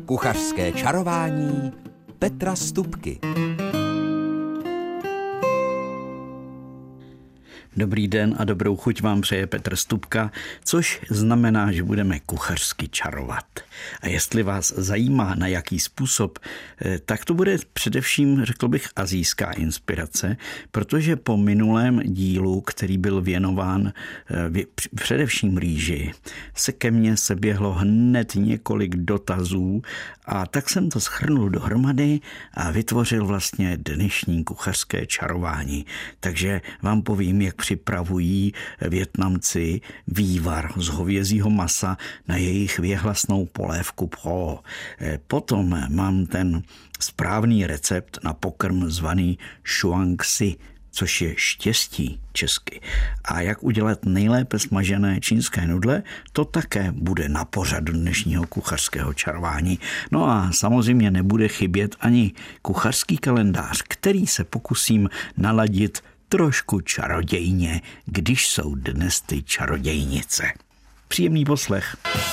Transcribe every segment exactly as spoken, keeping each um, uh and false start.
Kuchařské čarování Petra Stupky. Dobrý den a dobrou chuť vám přeje Petr Stupka, což znamená, že budeme kuchařsky čarovat. A jestli vás zajímá, na jaký způsob, tak to bude především, řekl bych, asijská inspirace, protože po minulém dílu, který byl věnován především rýži, se ke mně seběhlo hned několik dotazů a tak jsem to shrnul dohromady a vytvořil vlastně dnešní kuchařské čarování. Takže vám povím, jak připravují Vietnamci vývar z hovězího masa na jejich věhlasnou polévku pho. Potom mám ten správný recept na pokrm zvaný Xuang Si, což je štěstí česky. A jak udělat nejlépe smažené čínské nudle, to také bude na pořadu dnešního kuchařského čarování. No a samozřejmě nebude chybět ani kuchařský kalendář, který se pokusím naladit trošku čarodějně, když jsou dnes ty čarodějnice. Příjemný poslech.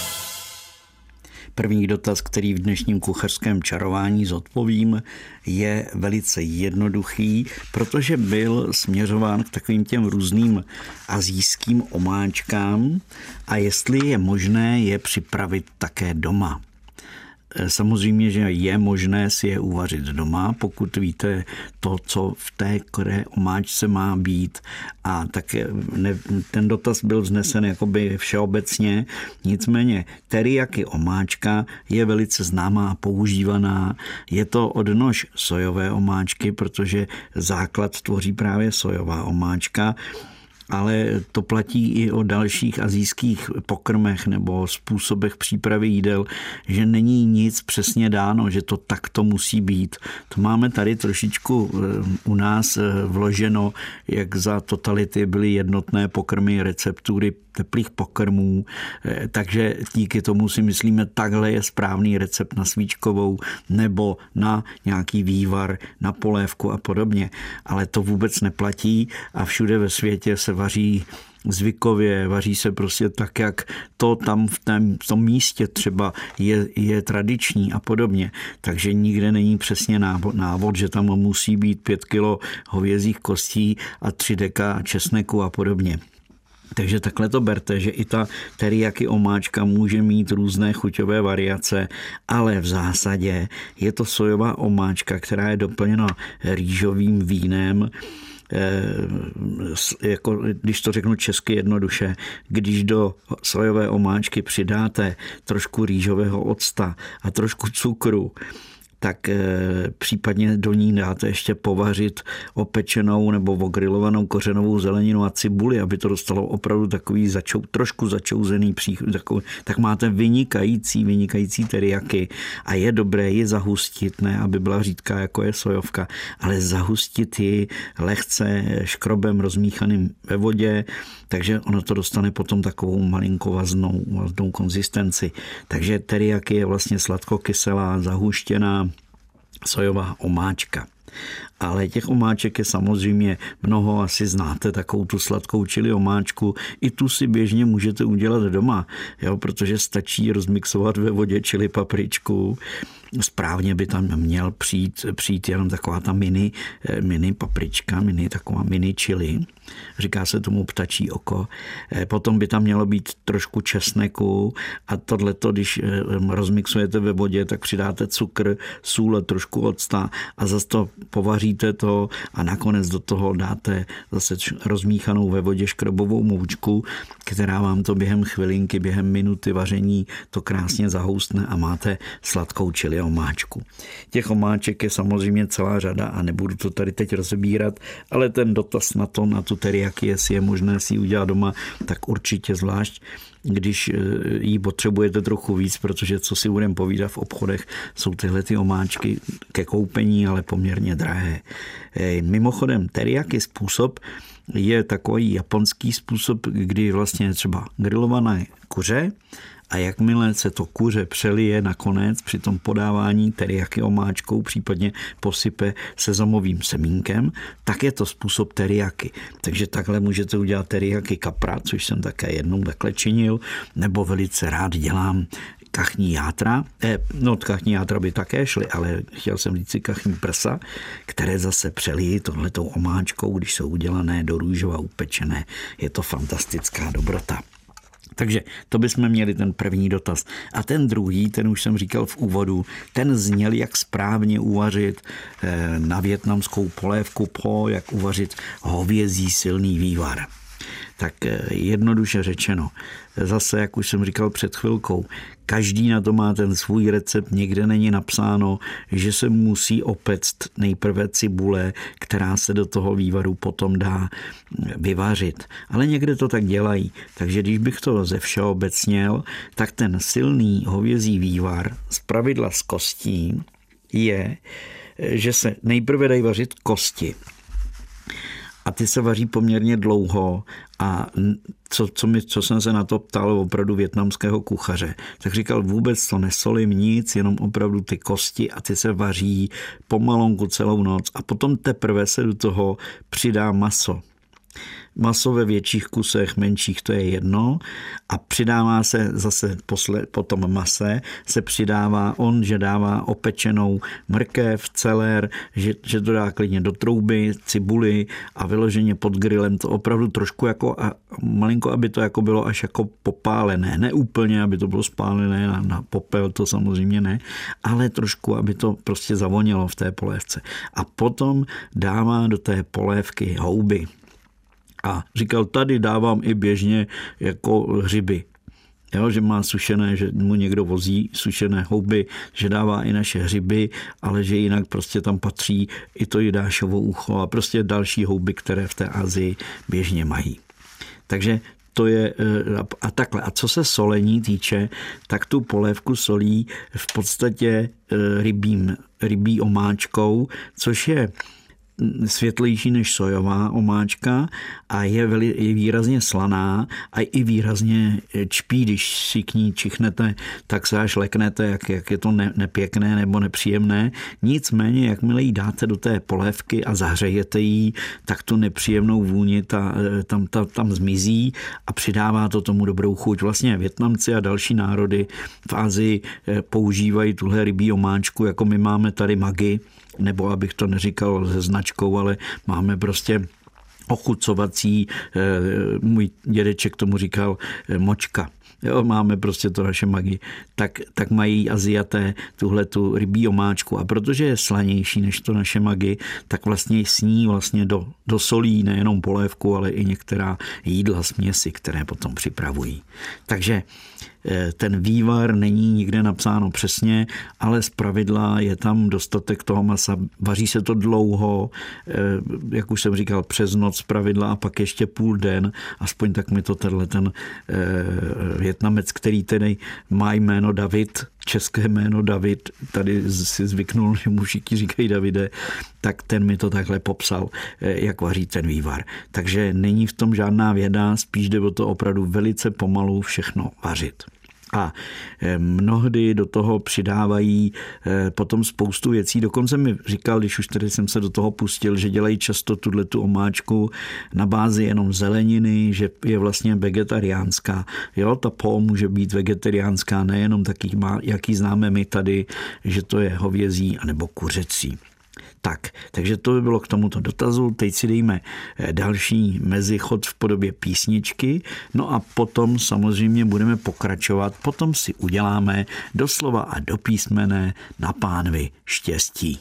První dotaz, který v dnešním kuchařském čarování zodpovím, je velice jednoduchý, protože byl směřován k takovým těm různým asijským omáčkám a jestli je možné je připravit také doma. Samozřejmě, že je možné si je uvařit doma, pokud víte to, co v té které omáčce má být. A tak ne, ten dotaz byl vznesen jakoby všeobecně. Nicméně teriyaki omáčka je velice známá a používaná. Je to odnož sojové omáčky, protože základ tvoří právě sojová omáčka. Ale to platí i o dalších asijských pokrmech nebo způsobech přípravy jídel, že není nic přesně dáno, že to takto musí být. To máme tady trošičku u nás vloženo, jak za totality byly jednotné pokrmy, receptury teplých pokrmů, takže díky tomu si myslíme, takhle je správný recept na svíčkovou nebo na nějaký vývar, na polévku a podobně. Ale to vůbec neplatí a všude ve světě se vaří zvykově, vaří se prostě tak, jak to tam v, tém, v tom místě třeba je, je tradiční a podobně. Takže nikde není přesně návod, návod, že tam musí být pět kilo hovězích kostí a tři deka česneku a podobně. Takže takhle to berte, že i ta teriyaki omáčka může mít různé chuťové variace, ale v zásadě je to sojová omáčka, která je doplněna rýžovým vínem. Jako, když to řeknu česky jednoduše, když do sojové omáčky přidáte trošku rýžového octa a trošku cukru, tak e, případně do ní dáte ještě povařit opečenou nebo ogrilovanou kořenovou zeleninu a cibuli, aby to dostalo opravdu takový začou, trošku začouzený příchuť, takový, tak máte vynikající, vynikající teriyaki a je dobré ji zahustit, ne aby byla řídká, jako je sojovka, ale zahustit ji lehce škrobem rozmíchaným ve vodě, takže ono to dostane potom takovou malinko vaznou, vaznou konzistenci. Takže teriyaki je vlastně sladkokyselá, zahuštěná sojová omáčka. Ale těch omáček je samozřejmě mnoho, asi znáte takovou tu sladkou chili omáčku, i tu si běžně můžete udělat doma, jo, protože stačí rozmixovat ve vodě chili papričku. Správně by tam měl přijít, přijít jenom taková ta mini, mini paprička, mini, taková mini chili. Říká se tomu ptačí oko. Potom by tam mělo být trošku česneku a tohleto, když rozmixujete ve vodě, tak přidáte cukr, sůl a trošku octa a zase to povaříte to a nakonec do toho dáte zase rozmíchanou ve vodě škrobovou moučku, která vám to během chvilinky, během minuty vaření to krásně zahoustne a máte sladkou chili omáčku. Těch omáček je samozřejmě celá řada a nebudu to tady teď rozebírat, ale ten dotaz na to, na tu teriyaki, jestli je možné si ji udělat doma, tak určitě zvlášť, když jí potřebujete trochu víc, protože co si budeme povídat v obchodech, jsou tyhle ty omáčky ke koupení, ale poměrně drahé. Mimochodem, teriyaki způsob je takový japonský způsob, kdy vlastně třeba grilované kuře a jakmile se to kuře přelije nakonec při tom podávání teriyaki omáčkou, případně posype sezamovým semínkem, tak je to způsob teriyaki. Takže takhle můžete udělat teriyaki kapra, což jsem také jednou takhle činil, nebo velice rád dělám kachní játra, eh, no kachní játra by také šly, ale chtěl jsem říct si kachní prsa, které zase přelijí tohletou omáčkou, když jsou udělané do růžova upečené. Je to fantastická dobrota. Takže to bychom měli ten první dotaz. A ten druhý, ten už jsem říkal v úvodu, ten zněl, jak správně uvařit na vietnamskou polévku po, jak uvařit hovězí silný vývar. Tak jednoduše řečeno, zase, jak už jsem říkal před chvilkou, každý na to má ten svůj recept, někde není napsáno, že se musí opéct nejprve cibule, která se do toho vývaru potom dá vyvařit. Ale někde to tak dělají. Takže když bych to ze všeobecněl, tak ten silný hovězí vývar zpravidla z kostí je, že se nejprve dají vařit kosti. A ty se vaří poměrně dlouho a co, co, mi, co jsem se na to ptal opravdu vietnamského kuchaře, tak říkal, vůbec to nesolím nic, jenom opravdu ty kosti a ty se vaří pomalonku celou noc a potom teprve se do toho přidá maso. Maso ve větších kusech, menších, to je jedno a přidává se zase posle, po tom mase se přidává on, že dává opečenou mrkev, celer, že, že to dá klidně do trouby, cibuli a vyloženě pod grillem to opravdu trošku jako a malinko, aby to jako bylo až jako popálené. Ne úplně, aby to bylo spálené na, na popel, to samozřejmě ne, ale trošku, aby to prostě zavonělo v té polévce. A potom dává do té polévky houby. A říkal, tady dávám i běžně jako hřiby. Jo, že má sušené, že mu někdo vozí sušené houby, že dává i naše hřiby, ale že jinak prostě tam patří i to jidášovo ucho a prostě další houby, které v té Asii běžně mají. Takže to je a takhle. A co se solení týče, tak tu polévku solí v podstatě rybím, rybí omáčkou, což je světlejší než sojová omáčka a je, veli, je výrazně slaná a i výrazně čpí, když si k ní čichnete, tak se až leknete, jak, jak je to ne, nepěkné nebo nepříjemné. Nicméně, jakmile ji dáte do té polévky a zahřejete ji, tak tu nepříjemnou vůni ta, tam, ta, tam zmizí a přidává to tomu dobrou chuť. Vlastně Vietnamci a další národy v Asii používají tuhle rybí omáčku, jako my máme tady Maggi, nebo abych to neříkal se značkou, ale máme prostě ochucovací, můj dědeček tomu říkal močka. Jo, máme prostě to naše Maggi, tak, tak mají Aziaté tuhle tu rybí omáčku a protože je slanější než to naše Maggi, tak vlastně sní vlastně do, do solí nejenom polévku, ale i některá jídla, směsi, které potom připravují. Takže ten vývar není nikde napsáno přesně, ale zpravidla je tam dostatek toho masa. Vaří se to dlouho, jak už jsem říkal, přes noc zpravidla a pak ještě půl den. Aspoň tak mi to tenhle ten Vietnamec, který tedy má jméno David, české jméno David, tady si zvyknul, že mu všichni říkají Davide, tak ten mi to takhle popsal, jak vaří ten vývar. Takže není v tom žádná věda, spíš jde o to opravdu velice pomalu všechno vařit. A mnohdy do toho přidávají potom spoustu věcí. Dokonce mi říkal, když už tady jsem se do toho pustil, že dělají často tuhletu omáčku na bázi jenom zeleniny, že je vlastně vegetariánská. Jo, ta po může být vegetariánská, nejenom taký, jaký známe my tady, že to je hovězí anebo kuřecí. Tak, takže to by bylo k tomuto dotazu. Teď si dejme další mezichod v podobě písničky, no a potom samozřejmě budeme pokračovat, potom si uděláme doslova a do písmene na pánvi štěstí.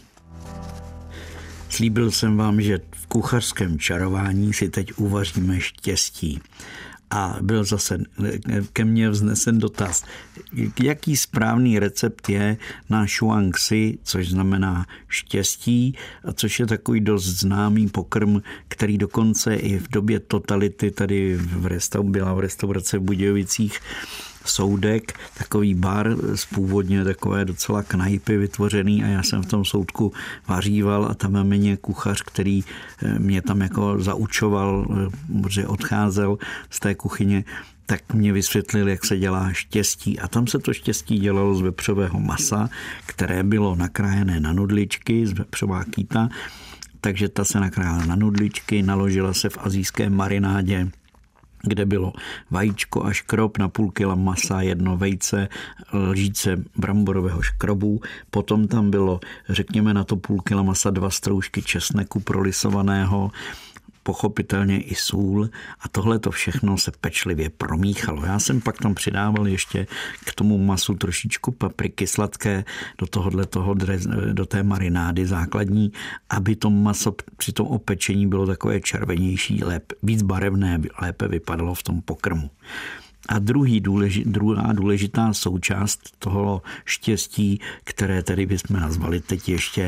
Slíbil jsem vám, že v kuchařském čarování si teď uvaříme štěstí. A byl zase ke mně vznesen dotaz, jaký správný recept je na Xuang Xi, což znamená štěstí, a což je takový dost známý pokrm, který dokonce i v době totality tady v restauraci, byla v restauraci v Budějovicích Soudek, takový bar z původně takové docela knajpy vytvořený a já jsem v tom soudku vaříval a tam mě kuchař, který mě tam jako zaučoval, protože odcházel z té kuchyně, tak mě vysvětlil, jak se dělá štěstí. A tam se to štěstí dělalo z vepřového masa, které bylo nakrájené na nudličky, z vepřová kýta, takže ta se nakrájela na nudličky, naložila se v asijské marinádě kde bylo vajíčko a škrob, na půl kila masa, jedno vejce, lžíce bramborového škrobu, potom tam bylo, řekněme, na to půl kila masa dva stroužky česneku prolisovaného, pochopitelně i sůl a tohle to všechno se pečlivě promíchalo. Já jsem pak tam přidával ještě k tomu masu trošičku papriky sladké do tohohle toho, do té marinády základní, aby to maso při tom opečení bylo takové červenější, lépe, víc barevné, lépe vypadalo v tom pokrmu. A druhý důleži, druhá důležitá součást toho štěstí, které tedy bychom nazvali teď ještě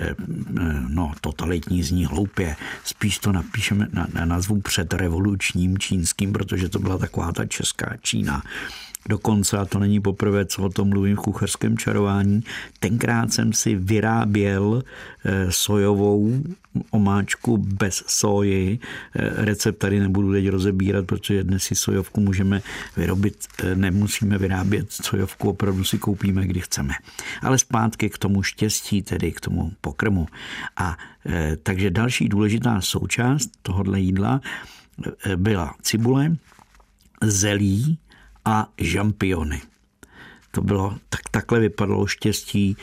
no, totalitní, zní hloupě, spíš to napíšeme na, na nazvu předrevolučním čínským, protože to byla taková ta česká Čína. Dokonce, a to není poprvé, co o tom mluvím v kuchařském čarování, tenkrát jsem si vyráběl sojovou omáčku bez soji. Recept tady nebudu teď rozebírat, protože dnes si sojovku můžeme vyrobit, nemusíme vyrábět sojovku, opravdu si koupíme, kdy chceme. Ale zpátky k tomu štěstí, tedy k tomu pokrmu. A takže další důležitá součást tohohle jídla byla cibule, zelí a žampiony. To bylo, tak takhle vypadalo štěstí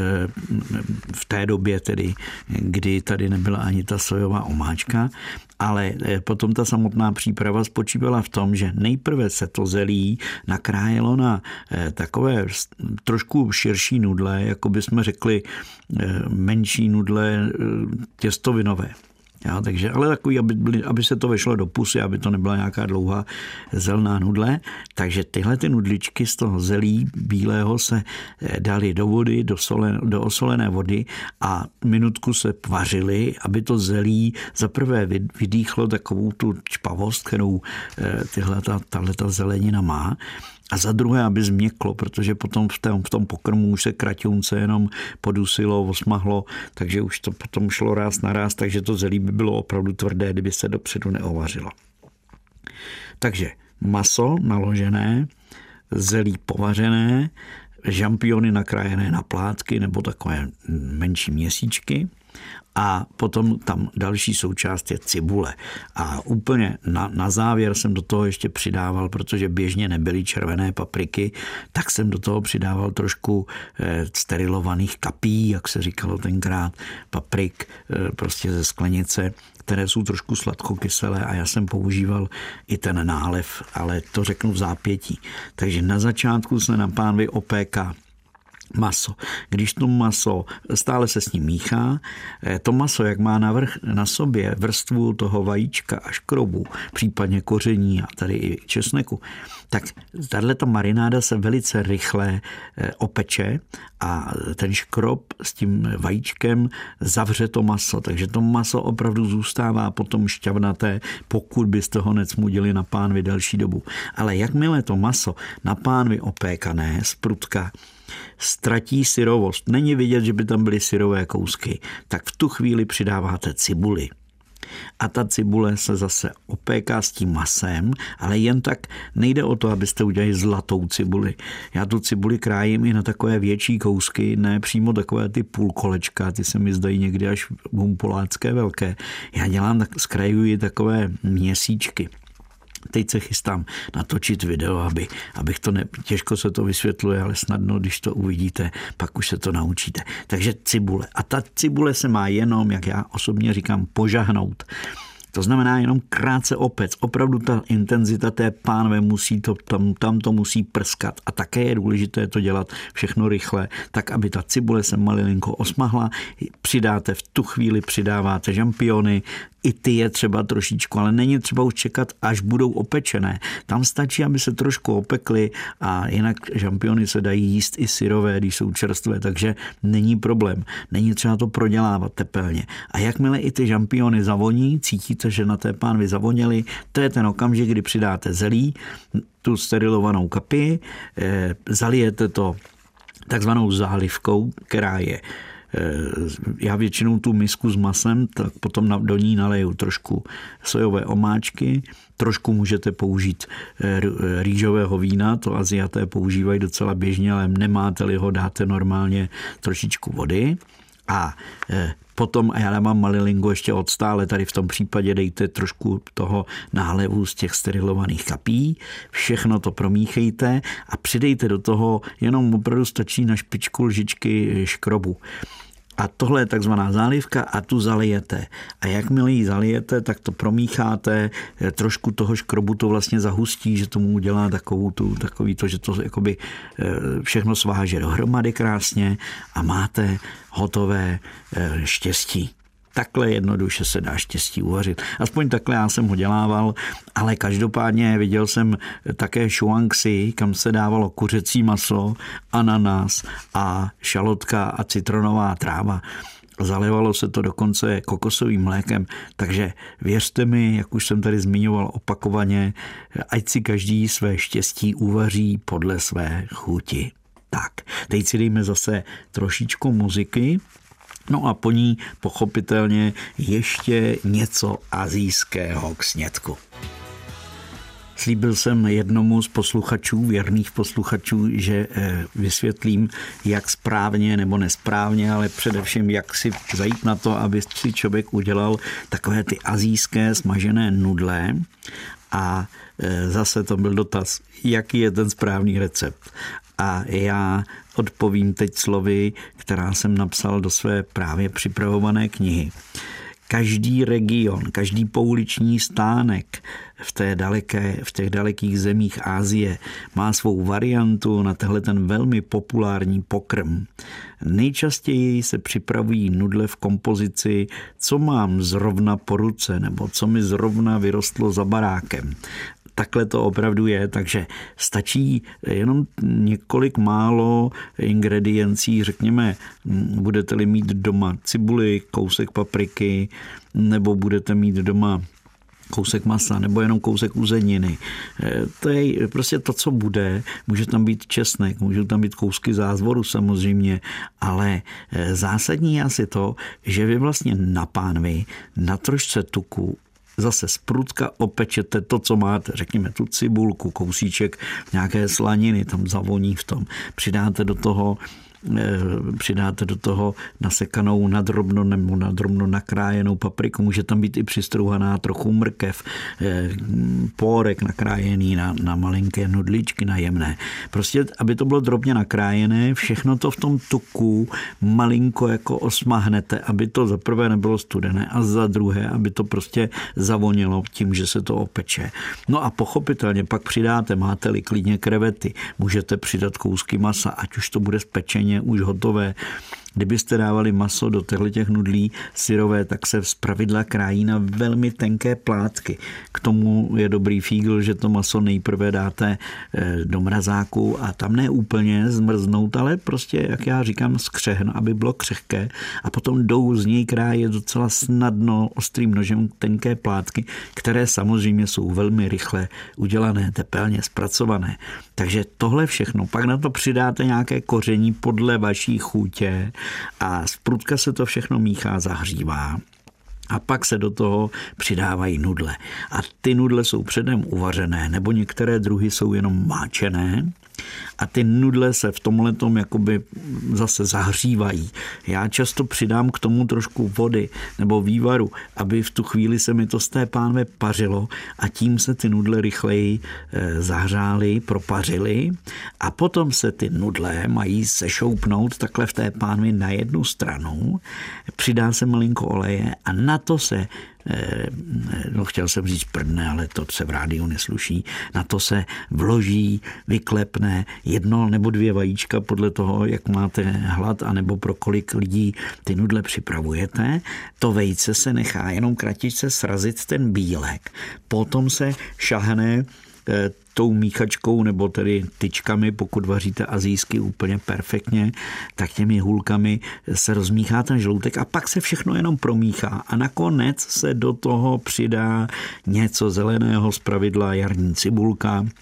v té době tedy, kdy tady nebyla ani ta sojová omáčka, ale potom ta samotná příprava spočívala v tom, že nejprve se to zelí nakrájelo na takové trošku širší nudle, jako bychom řekli menší nudle těstovinové. Já, takže, ale takový, aby, byly, aby se to vešlo do pusy, aby to nebyla nějaká dlouhá zelná nudle. Takže tyhle ty nudličky z toho zelí bílého se dali do vody, do, sole, do osolené vody a minutku se vařily, aby to zelí zaprvé vydýchlo takovou tu čpavost, kterou tahleta zelenina má. A za druhé, aby změklo, protože potom v tom, v tom pokrmu už se kraťounce jenom podusilo, osmahlo, takže už to potom šlo ráz na ráz, takže to zelí by bylo opravdu tvrdé, kdyby se dopředu neovařilo. Takže maso naložené, zelí povařené, žampiony nakrájené na plátky nebo takové menší měsíčky. A potom tam další součást je cibule. A úplně na, na závěr jsem do toho ještě přidával, protože běžně nebyly červené papriky, tak jsem do toho přidával trošku eh, sterilovaných kapí, jak se říkalo tenkrát, paprik eh, prostě ze sklenice, které jsou trošku sladkokyselé a já jsem používal i ten nálev, ale to řeknu v zápětí. Takže na začátku se na pánvi opéká maso. Když to maso, stále se s ním míchá, to maso, jak má navrch na sobě vrstvu toho vajíčka a škrobu, případně koření a tady i česneku, tak tato marináda se velice rychle opeče a ten škrob s tím vajíčkem zavře to maso, takže to maso opravdu zůstává potom šťavnaté, pokud byste ho necmudili na pánvi delší dobu. Ale jakmile to maso na pánvi opékané z prutka ztratí syrovost, není vidět, že by tam byly syrové kousky, tak v tu chvíli přidáváte cibuli. A ta cibule se zase opéká s tím masem, ale jen tak nejde o to, abyste udělali zlatou cibuli. Já tu cibuli krájím i na takové větší kousky, ne přímo takové ty půlkolečka, ty se mi zdají někdy až humpolácké velké. Já dělám, tak zkrajuji takové měsíčky. Teď se chystám natočit video, aby, abych to ne, těžko se to vysvětluje, ale snadno, když to uvidíte, pak už se to naučíte. Takže cibule. A ta cibule se má jenom, jak já osobně říkám, požahnout. To znamená jenom krátce opec. Opravdu ta intenzita té pánve musí to, tam, tam to musí prskat. A také je důležité to dělat všechno rychle, tak aby ta cibule se malinko osmahla. Přidáte v tu chvíli, přidáváte žampiony, i ty je třeba trošičku, ale není třeba už čekat, až budou opečené. Tam stačí, aby se trošku opekly a jinak žampiony se dají jíst i syrové, když jsou čerstvé, takže není problém. Není třeba to prodělávat tepelně. A jakmile i ty žampiony zavoní, cítíte, že na té pánvi zavoněly, to je ten okamžik, kdy přidáte zelí, tu sterilovanou kapi, eh, zalijete to takzvanou zálivkou, která je já většinou tu misku s masem, tak potom do ní naleju trošku sojové omáčky, trošku můžete použít rýžového vína, to Aziaté používají docela běžně, ale nemáte-li ho, dáte normálně trošičku vody A e, potom, a já dávám malilinku ještě odstále, tady v tom případě dejte trošku toho nálevu z těch sterilovaných kapí, všechno to promíchejte a přidejte do toho, jenom opravdu stačí na špičku lžičky škrobu. A tohle je takzvaná zálivka a tu zalijete. A jakmile ji zalijete, tak to promícháte, trošku toho škrobu to vlastně zahustí, že tomu udělá takovou tu, takový to, že to jakoby všechno sváže dohromady krásně a máte hotové štěstí. Takhle jednoduše se dá štěstí uvařit. Aspoň takhle já jsem ho dělával, ale každopádně viděl jsem také šuangxi, kam se dávalo kuřecí maso, ananas a šalotka a citronová tráva. Zalevalo se to dokonce kokosovým mlékem, takže věřte mi, jak už jsem tady zmiňoval opakovaně, ať si každý své štěstí uvaří podle své chuti. Tak, teď si dejme zase trošičku muziky. No a po ní pochopitelně ještě něco asijského k snědku. Slíbil jsem jednomu z posluchačů, věrných posluchačů, že vysvětlím, jak správně nebo nesprávně, ale především, jak si zajít na to, aby si člověk udělal takové ty asijské smažené nudle. A zase to byl dotaz, jaký je ten správný recept. A já odpovím teď slovy, která jsem napsal do své právě připravované knihy. Každý region, každý pouliční stánek v, té daleké, v těch dalekých zemích Asie má svou variantu na tenhle ten velmi populární pokrm. Nejčastěji se připravují nudle v kompozici, co mám zrovna po ruce nebo co mi zrovna vyrostlo za barákem. Takhle to opravdu je, takže stačí jenom několik málo ingrediencí, řekněme, budete-li mít doma cibuli, kousek papriky, nebo budete mít doma kousek masa, nebo jenom kousek uzeniny. To je prostě to, co bude. Může tam být česnek, můžou tam být kousky zázvoru samozřejmě, ale zásadní je asi to, že vy vlastně na pánvi, na trošce tuku, zase z prudka opečete to, co máte, řekněme tu cibulku, kousíček nějaké slaniny, tam zavoní v tom. Přidáte do toho přidáte do toho nasekanou nadrobno nebo nadrobno nakrájenou papriku. Může tam být i přistrouhaná trochu mrkev, pórek nakrájený na, na malinké nudličky, na jemné. Prostě, aby to bylo drobně nakrájené, všechno to v tom tuku malinko jako osmahnete, aby to za prvé nebylo studené a za druhé, aby to prostě zavonilo tím, že se to opeče. No a pochopitelně pak přidáte, máte-li klidně krevety, můžete přidat kousky masa, ať už to bude spečeně už hotové. Kdybyste dávali maso do těchto nudlí syrové, tak se zpravidla krájí na velmi tenké plátky. K tomu je dobrý fígl, že to maso nejprve dáte do mrazáku a tam ne úplně zmrznout, ale prostě, jak já říkám, skřehn, aby bylo křehké a potom jdou z něj krájet docela snadno ostrým nožem tenké plátky, které samozřejmě jsou velmi rychle udělané, tepelně zpracované. Takže tohle všechno. Pak na to přidáte nějaké koření podle vaší chutě a zprudka se to všechno míchá, zahřívá. A pak se do toho přidávají nudle. A ty nudle jsou předem uvařené, nebo některé druhy jsou jenom máčené. A ty nudle se v tomhletom jakoby zase zahřívají. Já často přidám k tomu trošku vody nebo vývaru, aby v tu chvíli se mi to z té pánve pařilo a tím se ty nudle rychleji zahřály, propařily a potom se ty nudle mají sešoupnout takhle v té pánvi na jednu stranu, přidá se malinko oleje a na to se no chtěl jsem říct prdne, ale to se v rádiu nesluší. Na to se vloží, vyklepne jedno nebo dvě vajíčka podle toho, jak máte hlad, anebo pro kolik lidí ty nudle připravujete. To vejce se nechá jenom kratičce srazit ten bílek. Potom se šahne tou míchačkou nebo tedy tyčkami, pokud vaříte asijsky úplně perfektně, tak těmi hůlkami se rozmíchá ten žloutek a pak se všechno jenom promíchá a nakonec se do toho přidá něco zeleného, zpravidla jarní cibulka,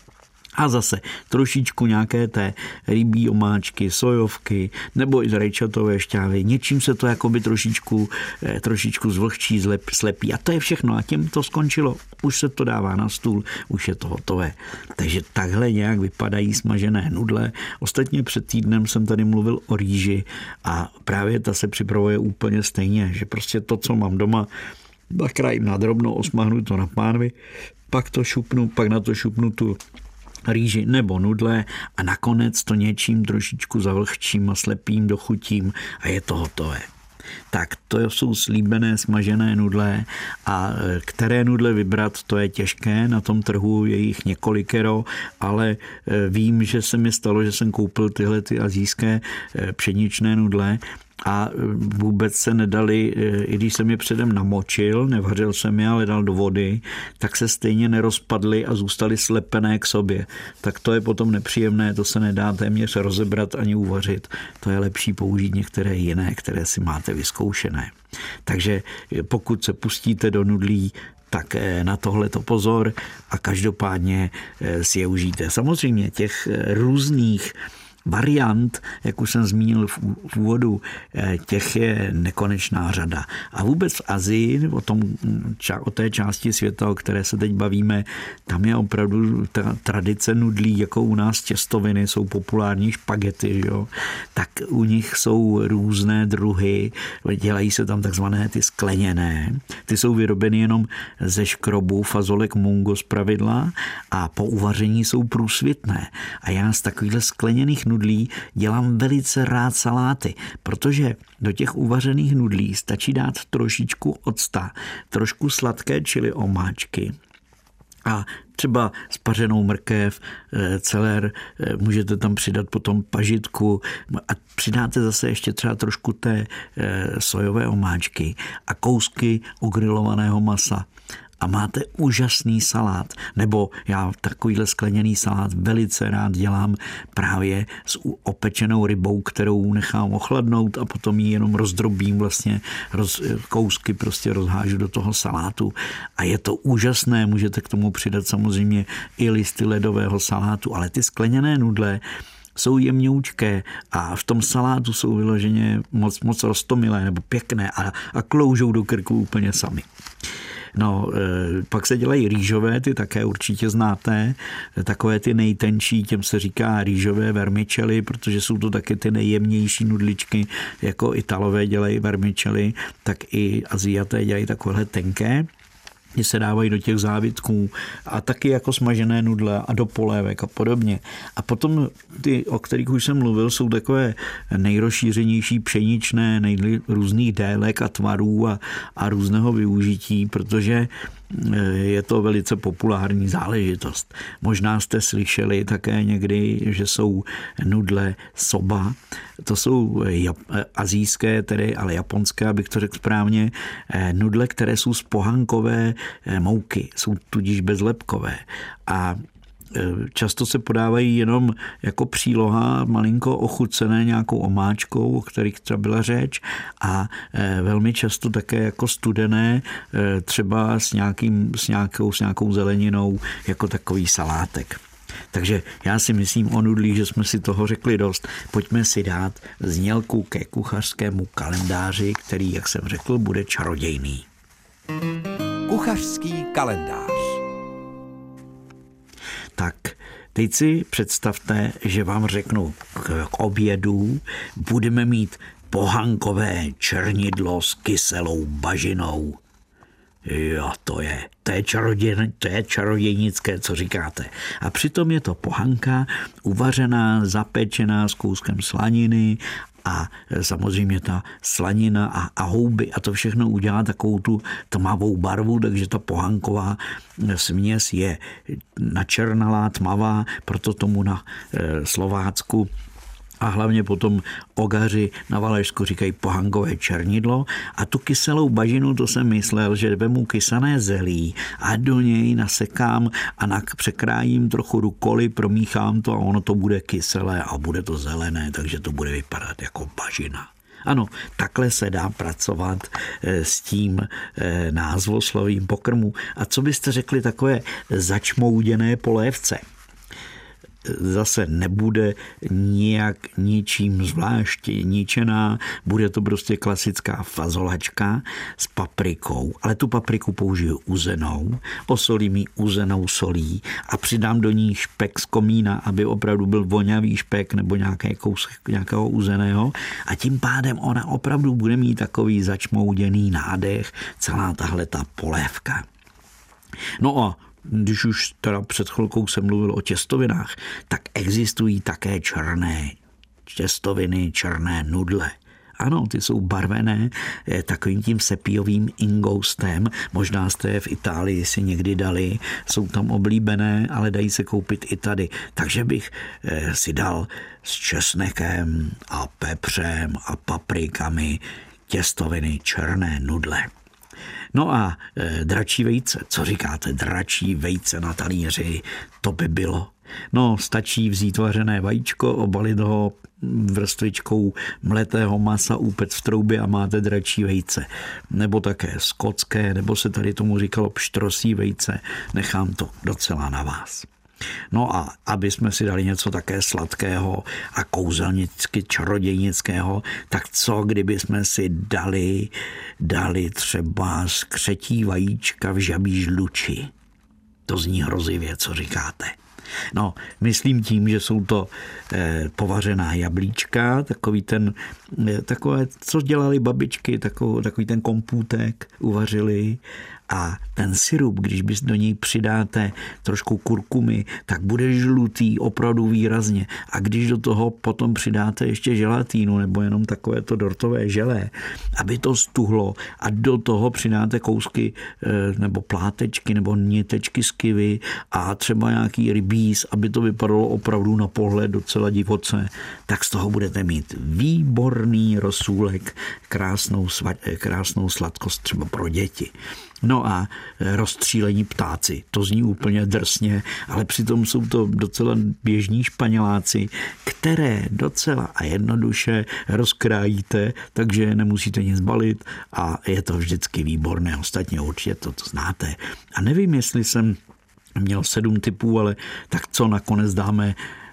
A zase trošičku nějaké té rybí omáčky, sojovky nebo i z rajčatové šťávy. Něčím se to jakoby trošičku, trošičku zvlhčí, zlep, slepí. A to je všechno. A tím to skončilo. Už se to dává na stůl, už je to hotové. Takže takhle nějak vypadají smažené nudle. Ostatně před týdnem jsem tady mluvil o rýži a právě ta se připravuje úplně stejně, že prostě to, co mám doma, nakrájím na drobno, osmahnu to na pánvi, pak to šupnu, pak na to šupnu tu rýži nebo nudle a nakonec to něčím trošičku zavlhčím a slepím, dochutím a je to hotové. Tak to jsou slíbené smažené nudle a které nudle vybrat, to je těžké, na tom trhu je jich několikero, ale vím, že se mi stalo, že jsem koupil tyhle ty asijské pšeničné nudle a vůbec se nedali, i když jsem je předem namočil, nevařil jsem je, ale dal do vody, tak se stejně nerozpadly a zůstaly slepené k sobě. Tak to je potom nepříjemné, to se nedá téměř rozebrat ani uvařit. To je lepší použít některé jiné, které si máte vyzkoušené. Takže pokud se pustíte do nudlí, tak na tohle to pozor a každopádně si je užijte. Samozřejmě těch různých variant, jak už jsem zmínil v úvodu, těch je nekonečná řada. A vůbec v Asii, o, tom, o té části světa, o které se teď bavíme, tam je opravdu ta tradice nudlí, jako u nás těstoviny, jsou populární špagety, jo? Tak u nich jsou různé druhy, dělají se tam takzvané ty skleněné. Ty jsou vyrobeny jenom ze škrobu, fazolek mungo zpravidla a po uvaření jsou průsvitné. A já z takovýchhle skleněných nudlí dělám velice rád saláty, protože do těch uvařených nudlí stačí dát trošičku octa, trošku sladké chili omáčky a třeba spařenou mrkev, celer, můžete tam přidat potom pažitku a přidáte zase ještě třeba trošku té sojové omáčky a kousky ogrilovaného masa. A máte úžasný salát. Nebo já takovýhle skleněný salát velice rád dělám právě s opečenou rybou, kterou nechám ochladnout a potom ji jenom rozdrobím, vlastně roz, kousky prostě rozhážu do toho salátu. A je to úžasné, můžete k tomu přidat samozřejmě i listy ledového salátu, ale ty skleněné nudle jsou jemňoučké a v tom salátu jsou vyloženě moc, moc roztomilé nebo pěkné a, a kloužou do krku úplně sami. No, pak se dělají rýžové, ty také určitě znáte, takové ty nejtenčí, těm se říká rýžové vermicelli, protože jsou to taky ty nejjemnější nudličky, jako Italové dělají vermicelli, tak i Aziaté dělají takovéhle tenké, kdy se dávají do těch závitků a taky jako smažené nudle a do polévek a podobně. A potom ty, o kterých už jsem mluvil, jsou takové nejrozšířenější pšeničné, nejrůzných délek a tvarů a, a různého využití, protože je to velice populární záležitost. Možná jste slyšeli také někdy, že jsou nudle soba. To jsou asijské, tedy, ale japonské, abych to řekl správně, nudle, které jsou z pohankové mouky, jsou tudíž bezlepkové. A často se podávají jenom jako příloha, malinko ochucené nějakou omáčkou, o kterých třeba byla řeč, a velmi často také jako studené, třeba s, nějakým, s, nějakou, s nějakou zeleninou, jako takový salátek. Takže já si myslím o nudlích, že jsme si toho řekli dost. Pojďme si dát znělku ke kuchařskému kalendáři, který, jak jsem řekl, bude čarodějný. Kuchařský kalendář. Tak teď si představte, že vám řeknu k obědu budeme mít pohankové černidlo s kyselou bažinou. Jo, to je, to je, čaroděj, to je čarodějnické, co říkáte. A přitom je to pohanka uvařená, zapečená s kouskem slaniny a samozřejmě ta slanina a, a houby a to všechno udělá takovou tu tmavou barvu, takže ta pohanková směs je načernalá, tmavá, proto tomu na e, Slovácku a hlavně potom ogaři na Valašsku říkají pohankové černidlo a tu kyselou bažinu, to jsem myslel, že vemu kysané zelí a do něj nasekám a nak překrájím trochu rukoli, promíchám to a ono to bude kyselé a bude to zelené, takže to bude vypadat jako bažina. Ano, takhle se dá pracovat s tím názvoslovím pokrmu. A co byste řekli takové začmouděné polévce? zase nebude nijak ničím zvlášť ničená, bude to prostě klasická fazolačka s paprikou, ale tu papriku použiju uzenou, osolím ji uzenou solí a přidám do ní špek z komína, aby opravdu byl voňavý špek nebo nějaký kousek nějakého uzeného a tím pádem ona opravdu bude mít takový začmouděný nádech, celá tahle ta polévka. No a když už teda před chvilkou jsem mluvil o těstovinách, tak existují také černé těstoviny, černé nudle. Ano, ty jsou barvené takovým tím sepijovým ingoustem. Možná jste je v Itálii si někdy dali, jsou tam oblíbené, ale dají se koupit i tady. Takže bych si dal s česnekem a pepřem a paprikami těstoviny černé nudle. No a e, dračí vejce, co říkáte, dračí vejce na talíři, to by bylo. No, stačí vzít vařené vajíčko, obalit ho vrstvičkou mletého masa, úpec v troubě a máte dračí vejce. Nebo také skotské, nebo se tady tomu říkalo pštrosí vejce, nechám to docela na vás. No a aby jsme si dali něco také sladkého a kouzelnicky čarodějnického, tak co kdyby jsme si dali, dali třeba skřetí vajíčka v žabí žluči. To zní hrozivě, co říkáte. No, myslím tím, že jsou to eh, povařená jablíčka, takový ten, eh, takové, co dělali babičky, takový, takový ten kompůtek uvařili a ten sirup, když bys do něj přidáte trošku kurkumy, tak bude žlutý opravdu výrazně. A když do toho potom přidáte ještě želatínu nebo jenom takové to dortové želé, aby to stuhlo a do toho přidáte kousky nebo plátečky nebo nitečky z kivy a třeba nějaký rybíz, aby to vypadalo opravdu na pohled docela divoce, tak z toho budete mít výborný rosůlek, krásnou, krásnou sladkost třeba pro děti. No a rozstřílení ptáci, to zní úplně drsně, ale přitom jsou to docela běžní Španěláci, které docela a jednoduše rozkrájíte, takže nemusíte nic balit a je to vždycky výborné, ostatně určitě to, to znáte. A nevím, jestli jsem měl sedm typů, ale tak co nakonec dáme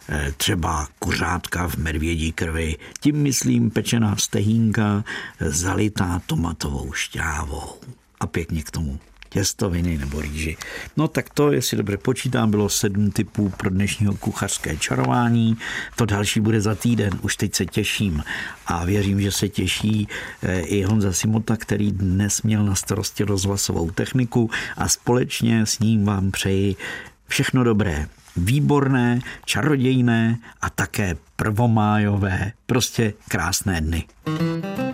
třeba kuřátka v medvědí krvi, tím myslím pečená stehínka zalitá tomatovou šťávou. A pěkně k tomu těstoviny nebo rýži. No tak to, jestli dobře počítám, bylo sedm typů pro dnešního kuchařské čarování. To další bude za týden, už teď se těším a věřím, že se těší i Honza Simota, který dnes měl na starosti rozhlasovou techniku a společně s ním vám přeji všechno dobré, výborné, čarodějné a také prvomájové, prostě krásné dny.